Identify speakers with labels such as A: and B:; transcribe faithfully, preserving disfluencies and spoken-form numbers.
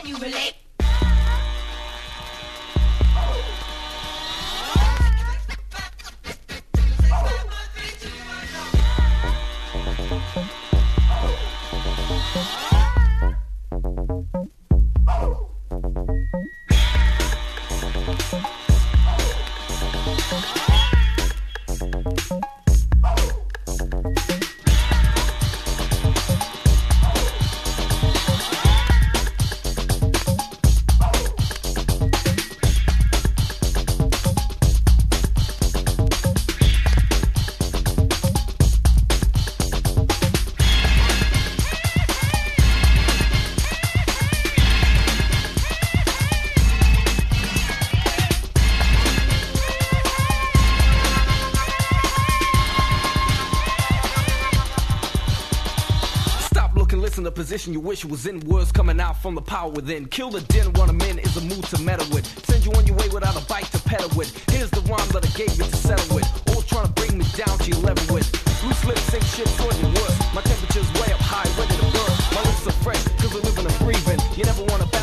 A: Can you relate?
B: In the position you wish was in, words coming out from the power within. Kill the din, want him in is a mood to meddle with. Send you on your way without a bike to pedal with. Here's the rhyme that I gave you to settle with. All trying to bring me down to your level with. Loose lips sink shit toward your worst. My temperature's way up high, ready to burst. My lips are fresh, cause we're living and breathing. You never wanna